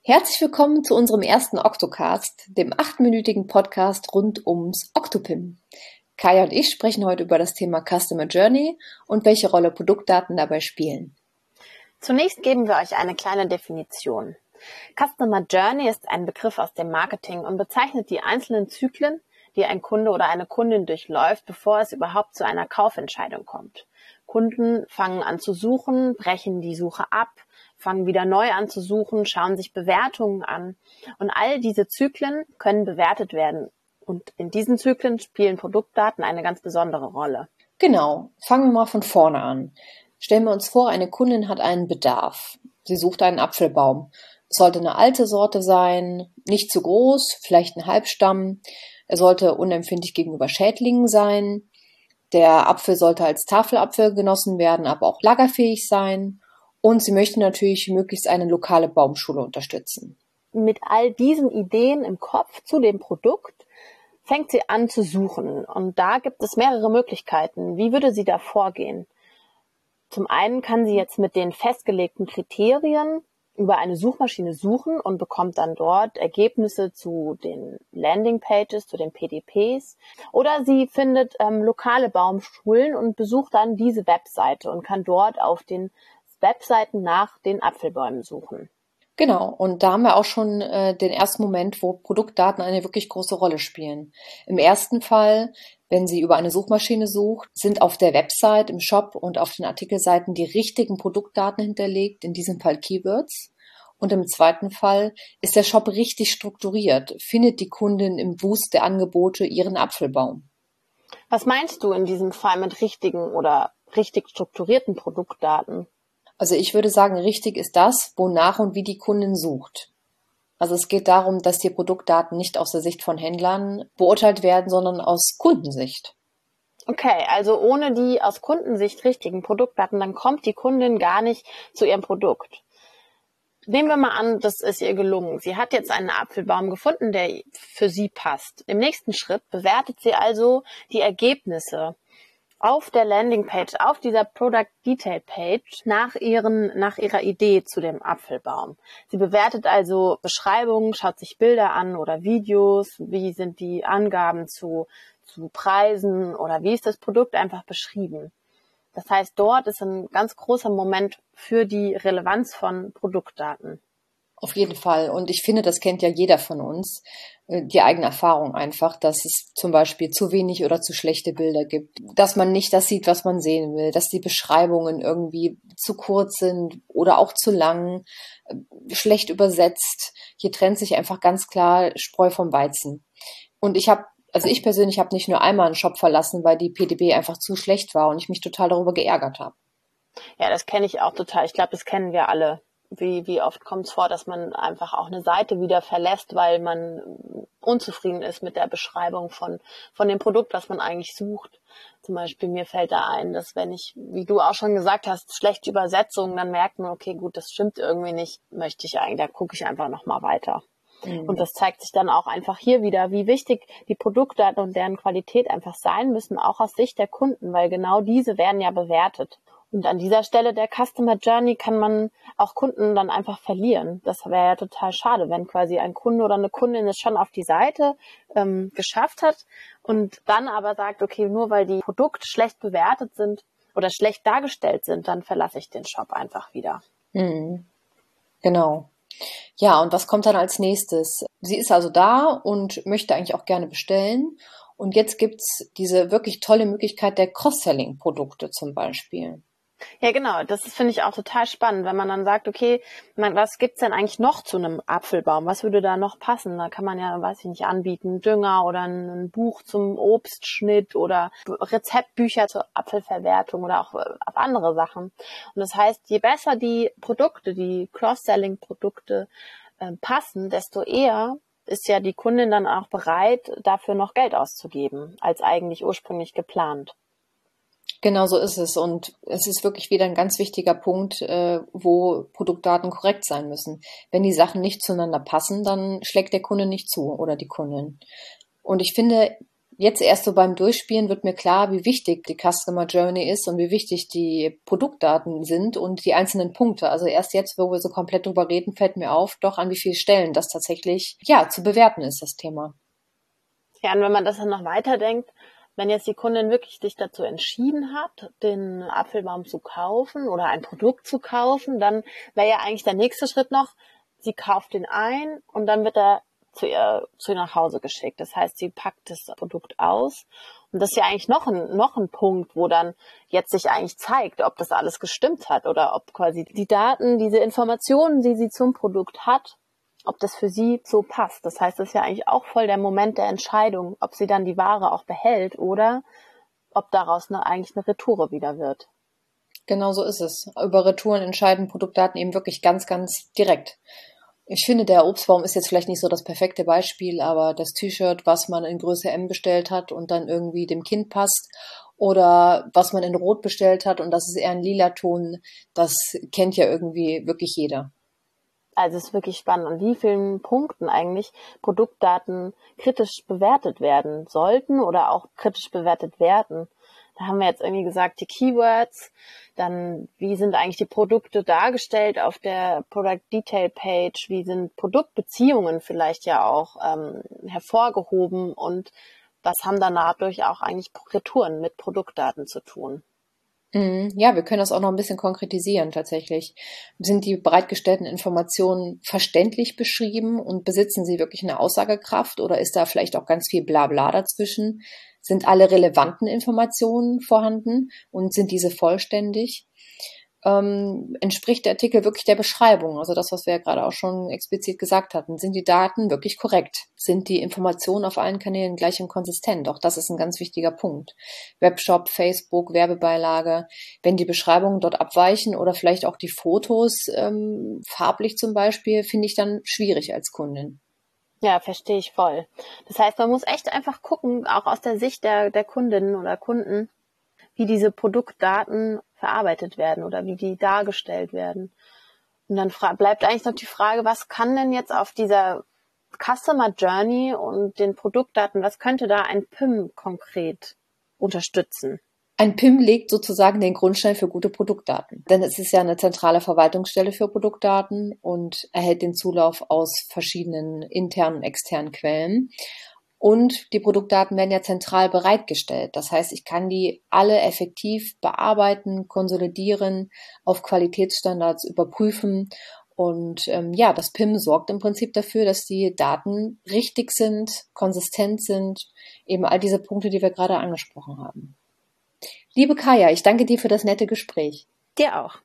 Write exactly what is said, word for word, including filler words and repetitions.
Herzlich willkommen zu unserem ersten Octocast, dem achtminütigen Podcast rund ums Octopim. Kaya und ich sprechen heute über das Thema Customer Journey und welche Rolle Produktdaten dabei spielen. Zunächst geben wir euch eine kleine Definition. Customer Journey ist ein Begriff aus dem Marketing und bezeichnet die einzelnen Zyklen, die ein Kunde oder eine Kundin durchläuft, bevor es überhaupt zu einer Kaufentscheidung kommt. Kunden fangen an zu suchen, brechen die Suche ab, fangen wieder neu an zu suchen, schauen sich Bewertungen an. Und all diese Zyklen können bewertet werden. Und in diesen Zyklen spielen Produktdaten eine ganz besondere Rolle. Genau, fangen wir mal von vorne an. Stellen wir uns vor, eine Kundin hat einen Bedarf. Sie sucht einen Apfelbaum. Es sollte eine alte Sorte sein, nicht zu groß, vielleicht ein Halbstamm. Er sollte unempfindlich gegenüber Schädlingen sein. Der Apfel sollte als Tafelapfel genossen werden, aber auch lagerfähig sein. Und sie möchte natürlich möglichst eine lokale Baumschule unterstützen. Mit all diesen Ideen im Kopf zu dem Produkt fängt sie an zu suchen. Und da gibt es mehrere Möglichkeiten. Wie würde sie da vorgehen? Zum einen kann sie jetzt mit den festgelegten Kriterien über eine Suchmaschine suchen und bekommt dann dort Ergebnisse zu den Landingpages, zu den P D Ps. Oder sie findet ähm, lokale Baumschulen und besucht dann diese Webseite und kann dort auf den Webseiten nach den Apfelbäumen suchen. Genau, und da haben wir auch schon äh, den ersten Moment, wo Produktdaten eine wirklich große Rolle spielen. Im ersten Fall, wenn sie über eine Suchmaschine sucht, sind auf der Website, im Shop und auf den Artikelseiten die richtigen Produktdaten hinterlegt, in diesem Fall Keywords. Und im zweiten Fall ist der Shop richtig strukturiert, findet die Kundin im Wust der Angebote ihren Apfelbaum. Was meinst du in diesem Fall mit richtigen oder richtig strukturierten Produktdaten? Also ich würde sagen, richtig ist das, wonach und wie die Kundin sucht. Also es geht darum, dass die Produktdaten nicht aus der Sicht von Händlern beurteilt werden, sondern aus Kundensicht. Okay, also ohne die aus Kundensicht richtigen Produktdaten, dann kommt die Kundin gar nicht zu ihrem Produkt. Nehmen wir mal an, das ist ihr gelungen. Sie hat jetzt einen Apfelbaum gefunden, der für sie passt. Im nächsten Schritt bewertet sie also die Ergebnisse auf der Landingpage, auf dieser Product Detail Page nach ihren, nach ihrer Idee zu dem Apfelbaum. Sie bewertet also Beschreibungen, schaut sich Bilder an oder Videos, wie sind die Angaben zu, zu Preisen oder wie ist das Produkt einfach beschrieben. Das heißt, dort ist ein ganz großer Moment für die Relevanz von Produktdaten. Auf jeden Fall. Und ich finde, das kennt ja jeder von uns, die eigene Erfahrung einfach, dass es zum Beispiel zu wenig oder zu schlechte Bilder gibt, dass man nicht das sieht, was man sehen will, dass die Beschreibungen irgendwie zu kurz sind oder auch zu lang, schlecht übersetzt. Hier trennt sich einfach ganz klar Spreu vom Weizen. Und ich habe, also ich persönlich habe nicht nur einmal einen Shop verlassen, weil die P D B einfach zu schlecht war und ich mich total darüber geärgert habe. Ja, das kenne ich auch total. Ich glaube, das kennen wir alle. Wie, wie oft kommt es vor, dass man einfach auch eine Seite wieder verlässt, weil man unzufrieden ist mit der Beschreibung von, von dem Produkt, was man eigentlich sucht. Zum Beispiel mir fällt da ein, dass wenn ich, wie du auch schon gesagt hast, schlechte Übersetzungen, dann merkt man, okay, gut, das stimmt irgendwie nicht, möchte ich eigentlich, da gucke ich einfach nochmal weiter. Mhm. Und das zeigt sich dann auch einfach hier wieder, wie wichtig die Produktdaten und deren Qualität einfach sein müssen, auch aus Sicht der Kunden, weil genau diese werden ja bewertet. Und an dieser Stelle der Customer Journey kann man auch Kunden dann einfach verlieren. Das wäre ja total schade, wenn quasi ein Kunde oder eine Kundin es schon auf die Seite ähm, geschafft hat und dann aber sagt, okay, nur weil die Produkte schlecht bewertet sind oder schlecht dargestellt sind, dann verlasse ich den Shop einfach wieder. Mhm. Genau. Ja, und was kommt dann als nächstes? Sie ist also da und möchte eigentlich auch gerne bestellen. Und jetzt gibt's diese wirklich tolle Möglichkeit der Cross-Selling-Produkte zum Beispiel. Ja, genau. Das finde ich auch total spannend, wenn man dann sagt, okay, man, was gibt's denn eigentlich noch zu einem Apfelbaum? Was würde da noch passen? Da kann man ja, weiß ich nicht, anbieten, Dünger oder ein Buch zum Obstschnitt oder Rezeptbücher zur Apfelverwertung oder auch auf andere Sachen. Und das heißt, je besser die Produkte, die Cross-Selling-Produkte äh, passen, desto eher ist ja die Kundin dann auch bereit, dafür noch Geld auszugeben, als eigentlich ursprünglich geplant. Genau so ist es. Und es ist wirklich wieder ein ganz wichtiger Punkt, äh, wo Produktdaten korrekt sein müssen. Wenn die Sachen nicht zueinander passen, dann schlägt der Kunde nicht zu oder die Kundin. Und ich finde, Jetzt erst so beim Durchspielen wird mir klar, wie wichtig die Customer Journey ist und wie wichtig die Produktdaten sind und die einzelnen Punkte. Also erst jetzt, wo wir so komplett drüber reden, fällt mir auf, doch an wie vielen Stellen das tatsächlich, ja, zu bewerten ist, das Thema. Ja, und wenn man das dann noch weiterdenkt, wenn jetzt die Kundin wirklich sich dazu entschieden hat, den Apfelbaum zu kaufen oder ein Produkt zu kaufen, dann wäre ja eigentlich der nächste Schritt noch, sie kauft den ein und dann wird er zu ihr, zu ihr nach Hause geschickt. Das heißt, sie packt das Produkt aus. Und das ist ja eigentlich noch ein, noch ein Punkt, wo dann jetzt sich eigentlich zeigt, ob das alles gestimmt hat oder ob quasi die Daten, diese Informationen, die sie zum Produkt hat, ob das für sie so passt. Das heißt, das ist ja eigentlich auch voll der Moment der Entscheidung, ob sie dann die Ware auch behält oder ob daraus eine, eigentlich eine Retoure wieder wird. Genau so ist es. Über Retouren entscheiden Produktdaten eben wirklich ganz, ganz direkt. Ich finde, der Obstbaum ist jetzt vielleicht nicht so das perfekte Beispiel, aber das T-Shirt, was man in Größe M bestellt hat und dann irgendwie dem Kind passt, oder was man in Rot bestellt hat und das ist eher ein lila Ton, das kennt ja irgendwie wirklich jeder. Also es ist wirklich spannend, an wie vielen Punkten eigentlich Produktdaten kritisch bewertet werden sollten oder auch kritisch bewertet werden. Da haben wir jetzt irgendwie gesagt, die Keywords, dann wie sind eigentlich die Produkte dargestellt auf der Product Detail Page, wie sind Produktbeziehungen vielleicht ja auch ähm, hervorgehoben und was haben dann dadurch auch eigentlich Retouren mit Produktdaten zu tun. Ja, wir können das auch noch ein bisschen konkretisieren tatsächlich. Sind die bereitgestellten Informationen verständlich beschrieben und besitzen sie wirklich eine Aussagekraft oder ist da vielleicht auch ganz viel Blabla dazwischen? Sind alle relevanten Informationen vorhanden und sind diese vollständig? Ähm, entspricht der Artikel wirklich der Beschreibung? Also das, was wir ja gerade auch schon explizit gesagt hatten. Sind die Daten wirklich korrekt? Sind die Informationen auf allen Kanälen gleich und konsistent? Auch das ist ein ganz wichtiger Punkt. Webshop, Facebook, Werbebeilage. Wenn die Beschreibungen dort abweichen oder vielleicht auch die Fotos ähm, farblich zum Beispiel, finde ich dann schwierig als Kundin. Ja, verstehe ich voll. Das heißt, man muss echt einfach gucken, auch aus der Sicht der, der Kundinnen oder Kunden, wie diese Produktdaten verarbeitet werden oder wie die dargestellt werden. Und dann fra- bleibt eigentlich noch die Frage, was kann denn jetzt auf dieser Customer Journey und den Produktdaten, was könnte da ein P I M konkret unterstützen? Ein P I M legt sozusagen den Grundstein für gute Produktdaten, denn es ist ja eine zentrale Verwaltungsstelle für Produktdaten und erhält den Zulauf aus verschiedenen internen und externen Quellen. Und die Produktdaten werden ja zentral bereitgestellt. Das heißt, ich kann die alle effektiv bearbeiten, konsolidieren, auf Qualitätsstandards überprüfen. Und ähm, ja, das P I M sorgt im Prinzip dafür, dass die Daten richtig sind, konsistent sind, eben all diese Punkte, die wir gerade angesprochen haben. Liebe Kaya, ich danke dir für das nette Gespräch. Dir auch.